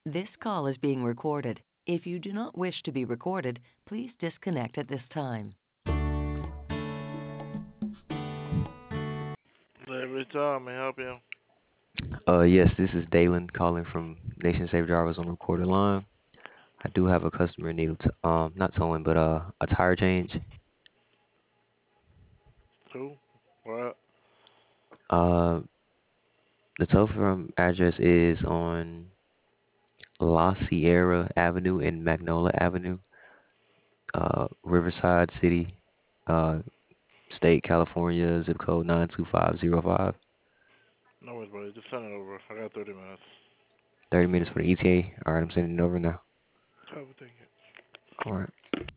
This call is being recorded. If you do not wish to be recorded, please disconnect at this time. Every time, may I help you? Yes, this is Dalen calling from Nation Safe Drivers on the recorded line. I do have a customer in need of not towing, but a tire change. Who? What? Uh, the tow firm address is on La Sierra Avenue and Magnolia Avenue, Riverside City, uh, State, California, zip code 92505. No worries, buddy. Just send it over. I got 30 minutes. 30 minutes for the ETA. All right, I'm sending it over now. Have a thing. All right.